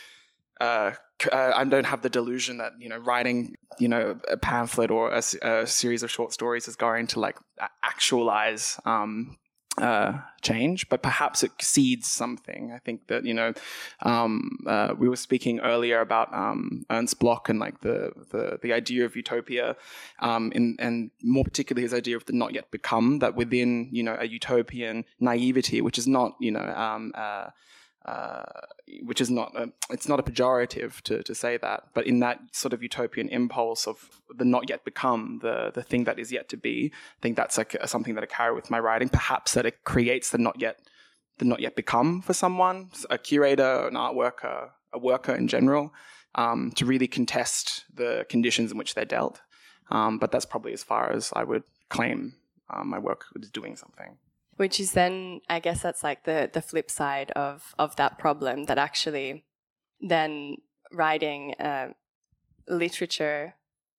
Uh, I don't have the delusion that, you know, writing, you know, a pamphlet or a, a series of short stories is going to like actualize um, uh, change, but perhaps it seeds something. I think that, you know, um, uh, we were speaking earlier about um, Ernst Bloch and like the the, the idea of utopia, um, in, and more particularly his idea of the not yet become. That within, you know, a utopian naivety, which is not, you know. Um, uh, Uh, which is not, a, it's not a pejorative to, to say that, but in that sort of utopian impulse of the not yet become, the the thing that is yet to be, I think that's like a, something that I carry with my writing. Perhaps that it creates the not yet, the not yet become for someone, a curator, an art worker, a worker in general, um, to really contest the conditions in which they're dealt. Um, but that's probably as far as I would claim um, my work is doing something.
Which is then, I guess that's like the, the flip side of, of that problem, that actually then writing uh, literature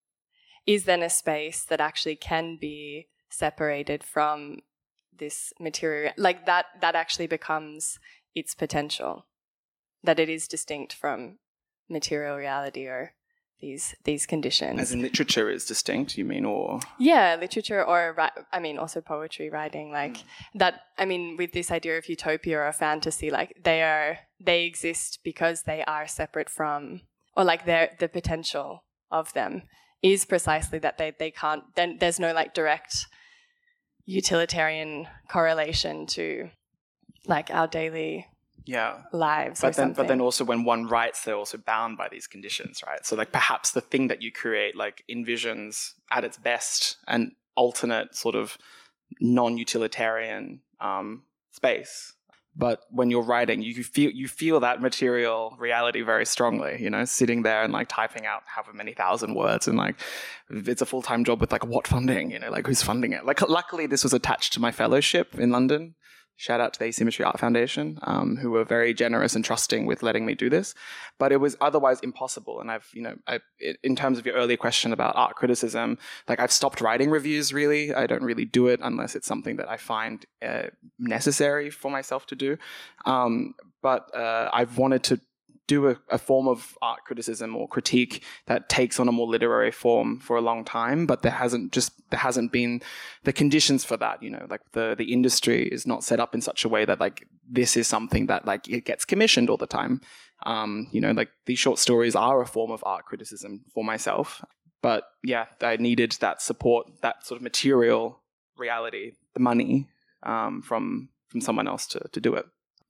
is then a space that actually can be separated from this material. Like that, that actually becomes its potential, that it is distinct from material reality or these these conditions.
As in literature is distinct, you mean, or?
Yeah, literature or, I mean, also poetry, writing, like mm. that, I mean, with this idea of utopia or a fantasy, like they are, they exist because they are separate from, or like they're, the potential of them is precisely that they, they can't, then there's no like direct utilitarian correlation to like our daily
yeah
lives
but
or
then
something.
But then also when one writes, they're also bound by these conditions, right? So like perhaps the thing that you create like envisions at its best an alternate sort of non-utilitarian um space, but when you're writing, you feel you feel that material reality very strongly, you know, sitting there and like typing out however many thousand words, and like it's a full-time job with like what funding, you know, like who's funding it. Like luckily this was attached to my fellowship in London. Shout out to the Asymmetry Art Foundation, um, who were very generous and trusting with letting me do this. But it was otherwise impossible. And I've, you know, I, in terms of your earlier question about art criticism, like I've stopped writing reviews, really. I don't really do it unless it's something that I find uh, necessary for myself to do. Um, but uh, I've wanted to do a, a form of art criticism or critique that takes on a more literary form for a long time, but there hasn't just there hasn't been the conditions for that. You know, like the the industry is not set up in such a way that like this is something that like it gets commissioned all the time. Um, you know, like these short stories are a form of art criticism for myself, but yeah, I needed that support, that sort of material reality, the money um, from from someone else to to do it.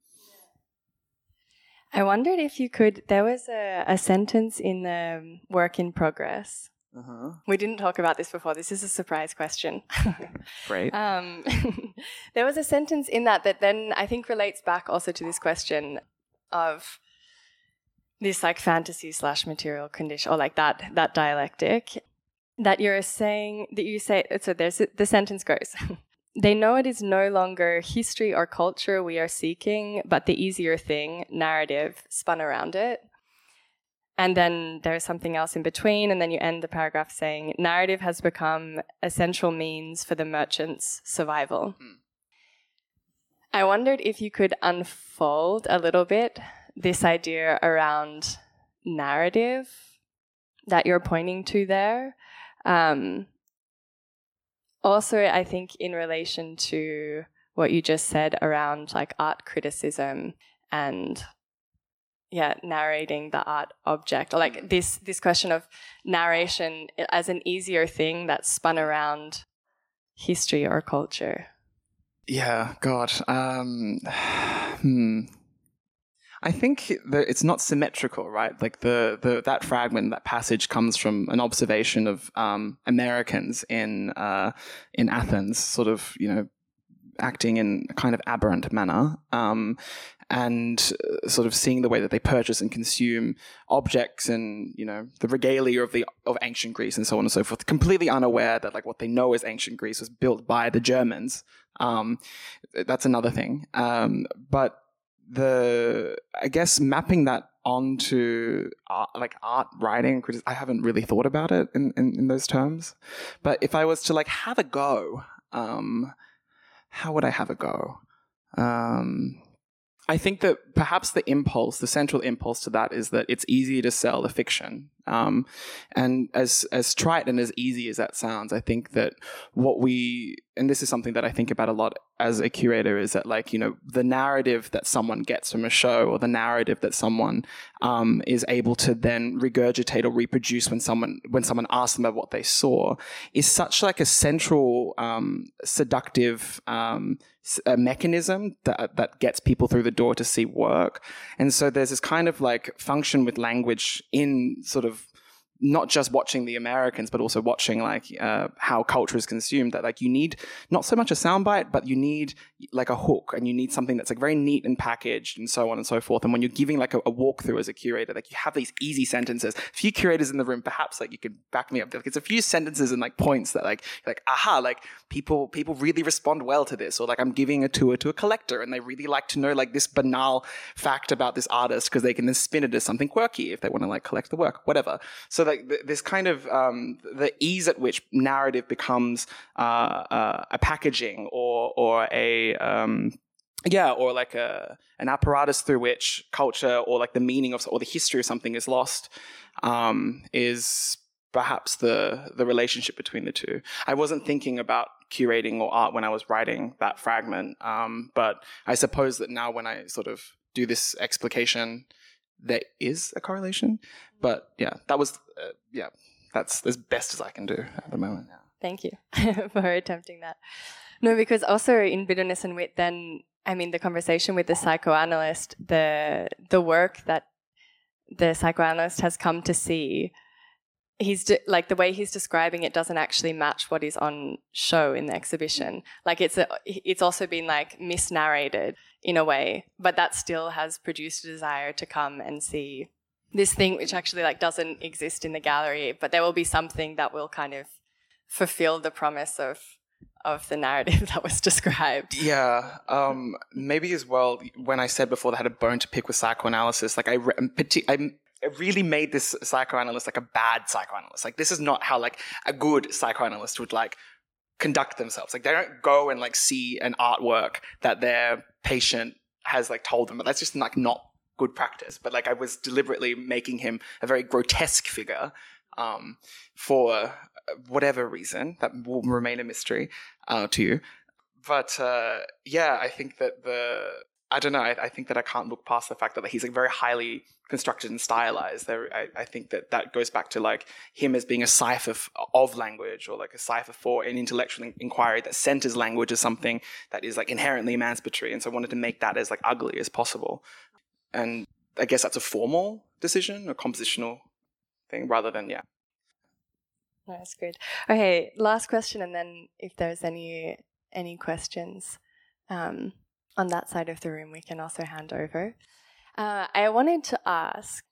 I wondered if you could, there was a, a sentence in the work in progress. Uh-huh. We didn't talk about this before. This is a surprise question.
Great.
Um, there was a sentence in that that then I think relates back also to this question of this like fantasy slash material condition, or like that that dialectic, that you're saying, that you say, so there's, the sentence goes, they know it is no longer history or culture we are seeking, but the easier thing, narrative, spun around it. And then there's something else in between, and then you end the paragraph saying, narrative has become a central means for the merchant's survival. Mm. I wondered if you could unfold a little bit this idea around narrative that you're pointing to there. Um, also, I think in relation to what you just said around like art criticism and yeah, narrating the art object, or like this this question of narration as an easier thing that's spun around history or culture.
Yeah, God. Um, hmm. I think that it's not symmetrical, right? Like the, the that fragment, that passage comes from an observation of um, Americans in uh, in Athens, sort of, you know, acting in a kind of aberrant manner, um, and uh, sort of seeing the way that they purchase and consume objects and, you know, the regalia of the of ancient Greece and so on and so forth, completely unaware that like what they know as ancient Greece was built by the Germans. Um, that's another thing. Um, but the I guess mapping that onto art, like art writing, I haven't really thought about it in, in, in those terms. But if I was to like have a go, um, how would I have a go? Um, I think that perhaps the impulse, the central impulse to that is that it's easier to sell a fiction. Um, and as as trite and as easy as that sounds, I think that what we, and this is something that I think about a lot as a curator, is that like, you know, the narrative that someone gets from a show, or the narrative that someone um, is able to then regurgitate or reproduce when someone when someone asks them about what they saw, is such like a central um, seductive um, a mechanism that that gets people through the door to see work. And so there's this kind of like function with language in sort of not just watching the Americans, but also watching like uh, how culture is consumed, that like you need not so much a soundbite, but you need like a hook, and you need something that's like very neat and packaged and so on and so forth. And when you're giving like a, a walkthrough as a curator, like you have these easy sentences. A few curators in the room, perhaps like you could back me up. Like it's a few sentences and like points that like, like, aha, like people, people really respond well to this. Or like I'm giving a tour to a collector and they really like to know like this banal fact about this artist because they can then spin it as something quirky if they want to like collect the work, whatever. So like th- this kind of, um, the ease at which narrative becomes uh, uh, a packaging or, or a, um, yeah, or like a an apparatus through which culture or like the meaning of or the history of something is lost, um, is perhaps the the relationship between the two. I wasn't thinking about curating or art when I was writing that fragment, um, but I suppose that now when I sort of do this explication, there is a correlation. But yeah, that was uh, yeah, that's as best as I can do at the moment. Yeah.
Thank you for attempting that. No, because also in Bitterness and Wit, then I mean the conversation with the psychoanalyst, the the work that the psychoanalyst has come to see, he's de- like the way he's describing it doesn't actually match what is on show in the exhibition. Like it's a, it's also been like misnarrated in a way, but that still has produced a desire to come and see this thing which actually like doesn't exist in the gallery, but there will be something that will kind of fulfill the promise of of the narrative that was described.
Yeah, um, maybe as well, when I said before that I had a bone to pick with psychoanalysis, like I, re- I really made this psychoanalyst like a bad psychoanalyst. Like this is not how like a good psychoanalyst would like conduct themselves. Like they don't go and like see an artwork that their patient has like told them, but that's just like not good practice. But like I was deliberately making him a very grotesque figure um, for whatever reason that will remain a mystery uh, to you. But uh, yeah, I think that the, I don't know, I, I think that I can't look past the fact that like, he's like very highly constructed and stylized. There, I, I think that that goes back to like him as being a cipher f- of language, or like a cipher for an intellectual inquiry that centers language as something that is like inherently emancipatory. And so I wanted to make that as like ugly as possible. And I guess that's a formal decision, a compositional thing, rather than, yeah.
No, that's good. Okay, last question, and then if there's any any questions um, on that side of the room, we can also hand over. Uh, I wanted to ask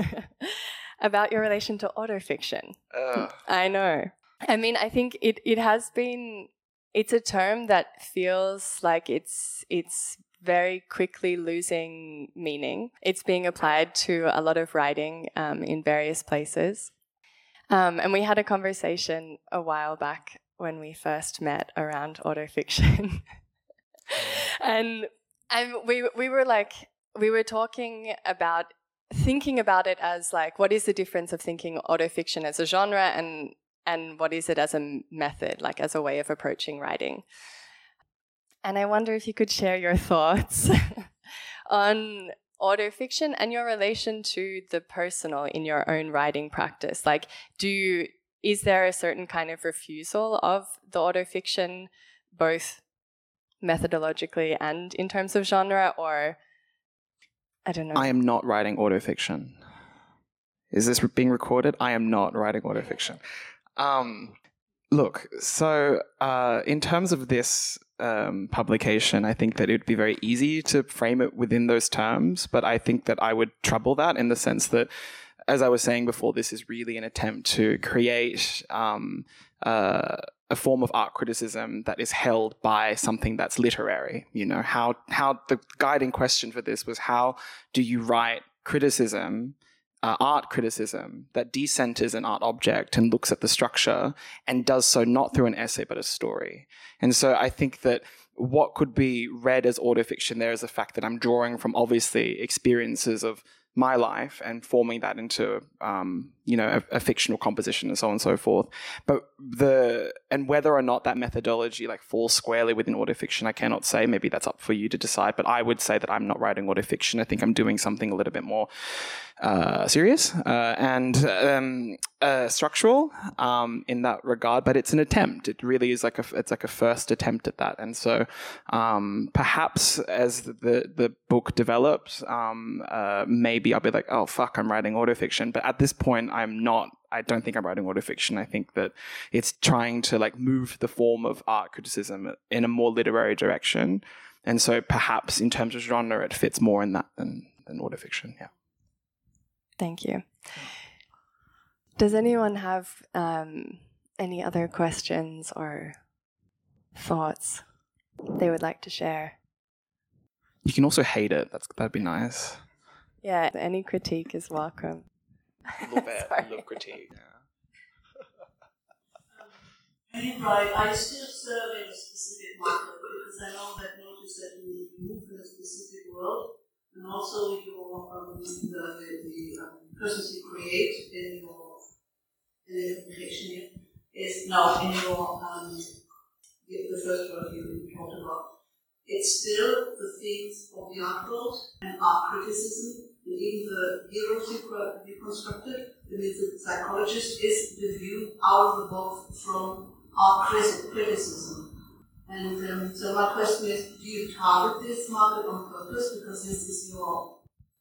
about your relation to autofiction.
Uh.
I know. I mean, I think it, it has been, it's a term that feels like it's it's very quickly losing meaning. It's being applied to a lot of writing um, in various places. Um, and we had a conversation a while back when we first met around autofiction. and and we we were like, we were talking about thinking about it as like, what is the difference of thinking autofiction as a genre and and what is it as a method, like as a way of approaching writing? And I wonder if you could share your thoughts on autofiction and your relation to the personal in your own writing practice. Like, do you, is there a certain kind of refusal of the autofiction, both methodologically and in terms of genre, or I don't know?
I am not writing autofiction. Is this being recorded? I am not writing autofiction. Um, look, so uh, in terms of this um, publication, I think that it would be very easy to frame it within those terms, but I think that I would trouble that in the sense that, as I was saying before, this is really an attempt to create um, uh, a form of art criticism that is held by something that's literary. You know, how how the guiding question for this was, how do you write criticism, uh, art criticism that decenters an art object and looks at the structure and does so not through an essay but a story? And so I think that what could be read as autofiction there is the fact that I'm drawing from obviously experiences of my life and forming that into, um, you know, a, a fictional composition and so on and so forth. But the, and whether or not that methodology like falls squarely within autofiction, I cannot say. Maybe that's up for you to decide. But I would say that I'm not writing autofiction. I think I'm doing something a little bit more uh, serious uh, and um, uh, structural um, in that regard. But it's an attempt. It really is like a, it's like a first attempt at that. And so um, perhaps as the the book develops, um, uh, maybe Maybe I'll be like, oh, fuck, I'm writing autofiction. But at this point, I'm not. I don't think I'm writing autofiction. I think that it's trying to like move the form of art criticism in a more literary direction. And so perhaps in terms of genre, it fits more in that than, than autofiction, yeah.
Thank you. Does anyone have um, any other questions or thoughts they would like to share?
You can also hate it. That's That'd be nice.
Yeah, any critique is welcome.
Love it. I love critique. Yeah.
When you write, are you still serving a specific market? Because I know that notice that you move in a specific world, and also your um, the the, the um, persons you create in your in the application here is now in your um the, the first word you talked about. It's still the themes of the art world and art criticism. And even the heroes you constructed, the psychologist, is the view out of the book from art criticism. And um, so my question is, do you target this market on purpose because this is your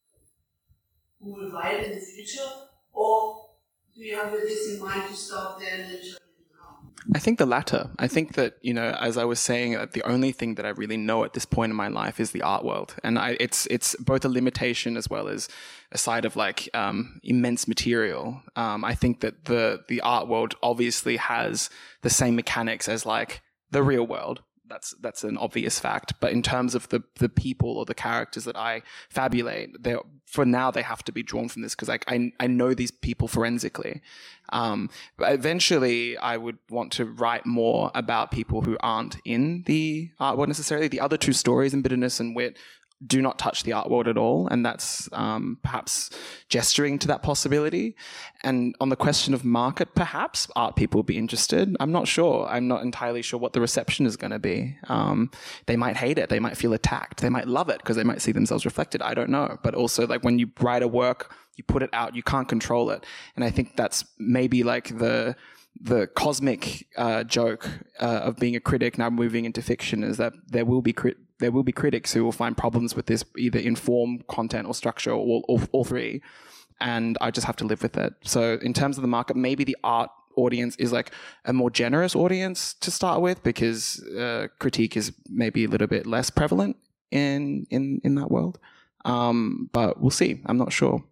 who will write in the future, or do you have this in mind to start there and then turn it around?
I think the latter. I think that, you know, as I was saying, uh, the only thing that I really know at this point in my life is the art world. And I, it's it's both a limitation as well as a side of like um, immense material. Um, I think that the the art world obviously has the same mechanics as like the real world. That's that's an obvious fact. But in terms of the the people or the characters that I fabulate, they for now they have to be drawn from this because like I I know these people forensically. Um, but eventually, I would want to write more about people who aren't in the art world necessarily. The other two stories, in Bitterness and Wit, do not touch the art world at all, and that's um, perhaps gesturing to that possibility. And on the question of market, perhaps art people will be interested. I'm not sure. I'm not entirely sure what the reception is going to be. Um, they might hate it. They might feel attacked. They might love it because they might see themselves reflected. I don't know. But also, like when you write a work, you put it out, you can't control it. And I think that's maybe like the the cosmic uh, joke uh, of being a critic now moving into fiction is that there will be crit- there will be critics who will find problems with this either in form, content, or structure, or all, all three. And I just have to live with it. So in terms of the market, maybe the art audience is like a more generous audience to start with because uh, critique is maybe a little bit less prevalent in in, in that world. Um, but we'll see. I'm not sure.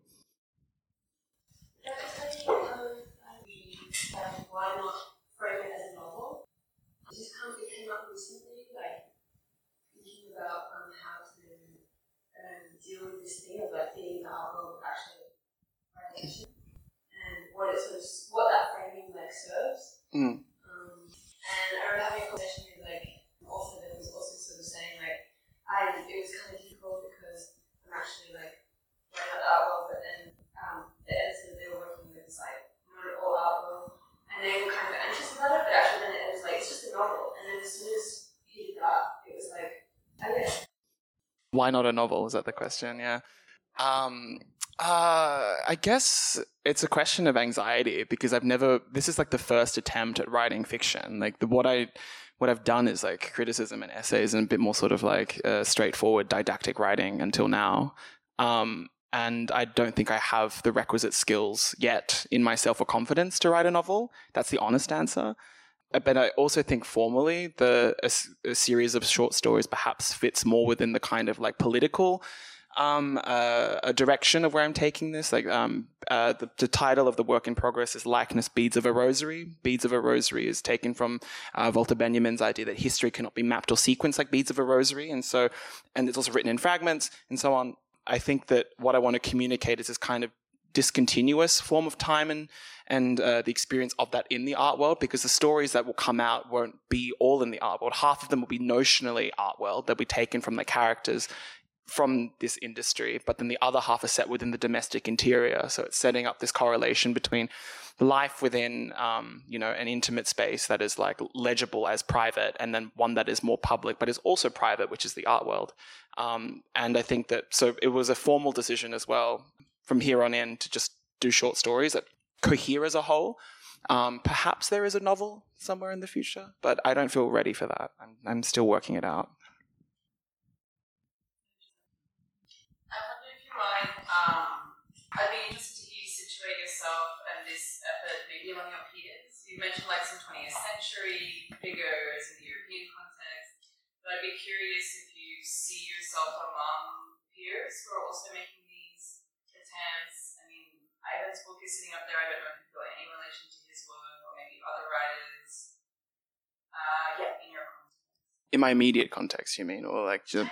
Why not frame it as a novel? It just kind of came up recently, like thinking about um, how to um, deal with this thing of like being the art world actually fiction and what it sort of what that framing like serves.
Mm.
Um, and I remember having a conversation with like an author that was also sort of saying like I it was kind of difficult because I'm actually
Why not a novel? Is that the question? Yeah. Um, uh, I guess it's a question of anxiety because I've never, this is like the first attempt at writing fiction. Like the, what I, what I've done is like criticism and essays and a bit more sort of like uh, straightforward didactic writing until now. Um, and I don't think I have the requisite skills yet in myself or confidence to write a novel. That's the honest answer. But I also think formally the a, a series of short stories perhaps fits more within the kind of like political um, uh, a direction of where I'm taking this. Like um, uh, the, the title of the work in progress is Likeness, Beads of a Rosary. Beads of a Rosary is taken from uh, Walter Benjamin's idea that history cannot be mapped or sequenced like beads of a rosary. And so, and it's also written in fragments and so on. I think that what I want to communicate is this kind of discontinuous form of time and and uh, the experience of that in the art world, because the stories that will come out won't be all in the art world. Half of them will be notionally art world. They'll be taken from the characters from this industry, but then the other half are set within the domestic interior. So it's setting up this correlation between life within, um, you know, an intimate space that is like legible as private, and then one that is more public, but is also private, which is the art world. Um, and I think that, so it was a formal decision as well from here on in to just do short stories that cohere as a whole. Um, perhaps there is a novel somewhere in the future, but I don't feel ready for that. I'm, I'm still working it out.
I wonder if you might, um, I'd be interested to hear you situate yourself and this effort maybe among your peers. You mentioned like some twentieth century figures in the European context, but I'd be curious if you see yourself among peers who are also making these attempts. I mean, Ivan's book is sitting up there. I don't know if you've got any relation to his work or maybe other writers. Uh, yeah, in your context.
In my immediate context, you mean? Or like just...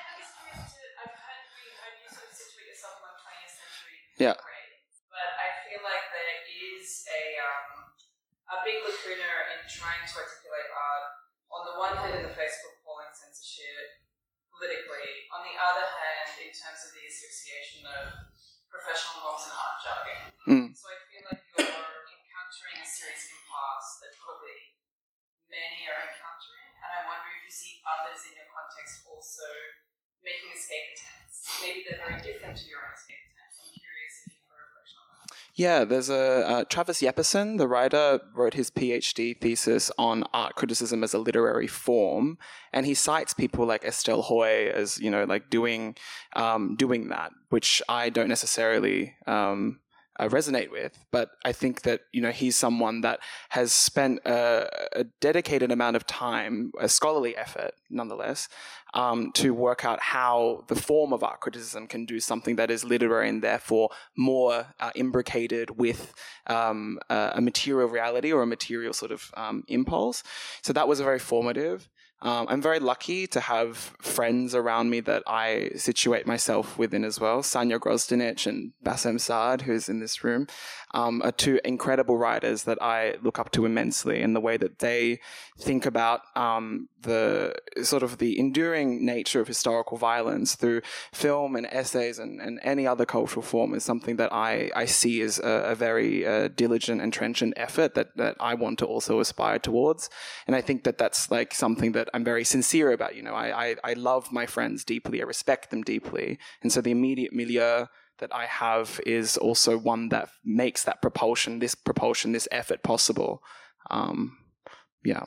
Yeah.
But I feel like there is a um, a big lacuna in trying to articulate art. On the one hand, in the face of appalling censorship politically. On the other hand, in terms of the asphyxiation of professional norms and art jargon.
Mm.
So I feel like you're encountering a serious impasse that probably many are encountering. And I wonder if you see others in your context also making escape attempts. Maybe they're very different to your own escape attempts.
Yeah, there's a uh, Travis Yepperson, the writer, wrote his PhD thesis on art criticism as a literary form, and he cites people like Estelle Hoy as, you know, like doing um, doing that, which I don't necessarily um, uh, resonate with. But I think that, you know, he's someone that has spent a, a dedicated amount of time, a scholarly effort, nonetheless, um, to work out how the form of art criticism can do something that is literary and therefore more uh, imbricated with um, a, a material reality or a material sort of um, impulse. So that was very formative. Um, I'm very lucky to have friends around me that I situate myself within as well. Sanja Grosdinic and Bassem Saad, who's in this room, um, are two incredible writers that I look up to immensely in the way that they think about um, the sort of the enduring nature of historical violence through film and essays and, and any other cultural form is something that I, I see as a, a very uh, diligent and trenchant effort that, that I want to also aspire towards. And I think that that's like something that I'm very sincere about. You know, I, I, I love my friends deeply. I respect them deeply. And so the immediate milieu that I have is also one that makes that propulsion, this propulsion, this effort possible. Um, yeah.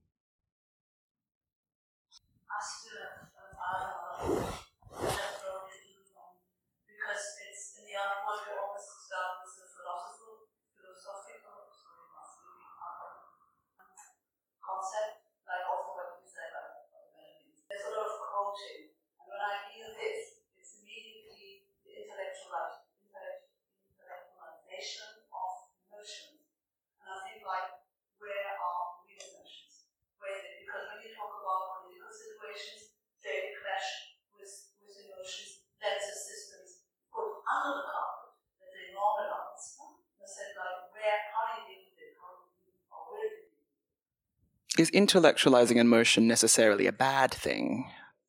Because it's in the art world, you always start with the philosophical, philosophical, sorry, concept, like also what you said, like, there's a lot of quoting. And when I hear this, it's immediately the intellectualize, intellectualization of emotions. And I think, like, where are real emotions? Where is it? Because when you talk about political situations, they clash with, with emotions that the systems put under the carpet, that they normalize. Huh? I said, like, where, how do you deal with it? How do you, or will you?
Is intellectualizing emotion necessarily a bad thing?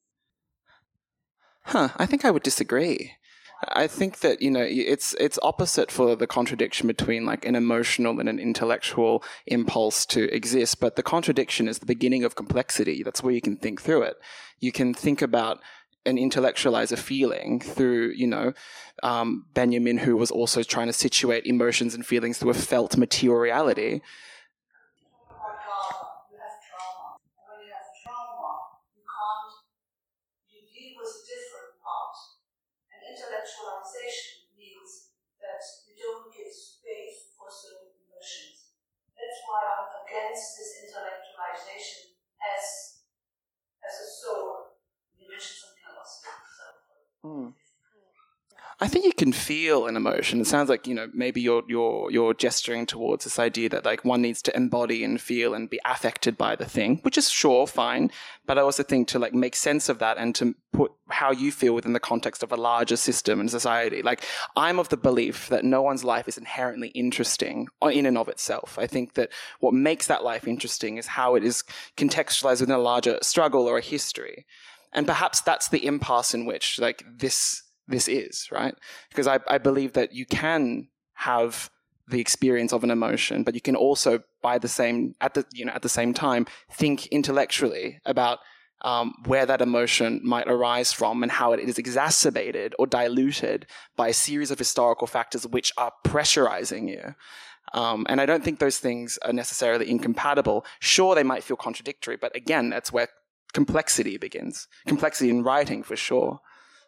Huh, I think I would disagree. I think that, you know, it's it's opposite for the contradiction between like an emotional and an intellectual impulse to exist, but the contradiction is the beginning of complexity. That's where you can think through it. You can think about and intellectualize a feeling through, you know, um, Benjamin, who was also trying to situate emotions and feelings through a felt material reality.
Intellectualization means that you don't give space for certain emotions. That's why I'm against this intellectualization as as a soul. You mentioned something else. So.
Mm. I think you can feel an emotion. It sounds like, you know, maybe you're you're you're gesturing towards this idea that like one needs to embody and feel and be affected by the thing, which is sure, fine. But I also think to like make sense of that and to put how you feel within the context of a larger system and society. Like, I'm of the belief that no one's life is inherently interesting in and of itself. I think that what makes that life interesting is how it is contextualized within a larger struggle or a history. And perhaps that's the impasse in which like this this is, right? Because I, I believe that you can have the experience of an emotion, but you can also, by the same at the you know at the same time, think intellectually about um, where that emotion might arise from and how it is exacerbated or diluted by a series of historical factors which are pressurizing you. Um, and I don't think those things are necessarily incompatible. Sure, they might feel contradictory, but again, that's where complexity begins. Complexity in writing, for sure.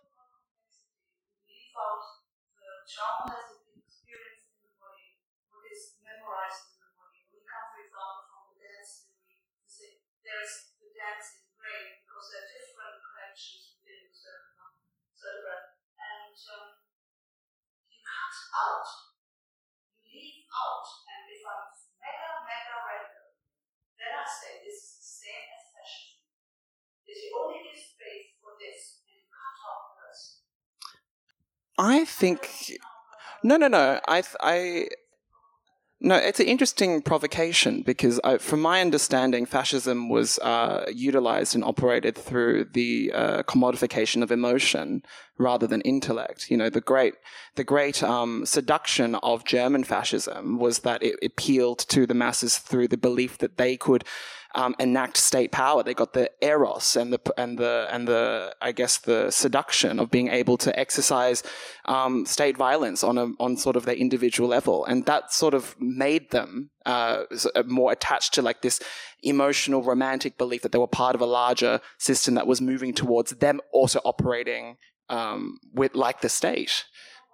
Trauma has been experienced in the body, what is memorized in the body. We come, for example, from the dance theory. There's the dancing brain because there are different connections within the cerebrum. And um, you cut out, you leave out, and if I'm mega, mega radical, then I say this is the same as fascism. That you only give space for this, and you cut out the rest.
I think no, no, no. I, I, no. It's an interesting provocation because, I, from my understanding, fascism was uh, utilized and operated through the uh, commodification of emotion rather than intellect. You know, the great, the great um, seduction of German fascism was that it appealed to the masses through the belief that they could Um, enact state power. They got the eros and the and the and the I guess the seduction of being able to exercise um, state violence on a on sort of their individual level, and that sort of made them uh, more attached to like this emotional, romantic belief that they were part of a larger system that was moving towards them also operating um, with like the state.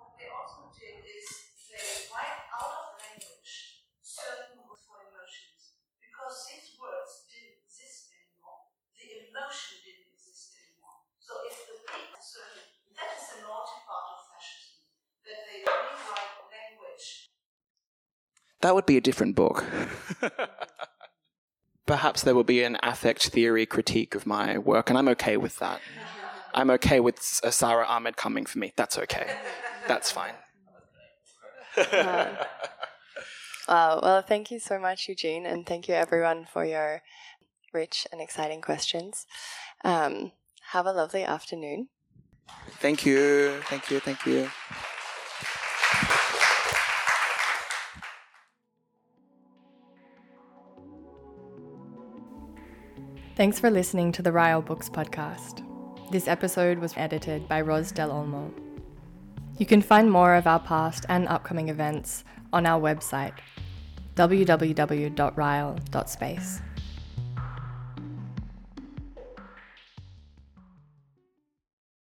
Emotion didn't exist anymore. So if the people certain, that is a naughty part of fascism, that they rewrite language.
That would be a different book. Perhaps there will be an affect theory critique of my work, and I'm okay with that. I'm okay with Sara Ahmed coming for me. That's okay. That's fine.
Wow. Wow. Well, thank you so much, Eugene, and thank you everyone for your rich and exciting questions. Um, have a lovely afternoon.
Thank you. Thank you. Thank you.
Thanks for listening to the Ryle Books podcast. This episode was edited by Ros Del Olmo. You can find more of our past and upcoming events on our website, w w w dot ryle dot space.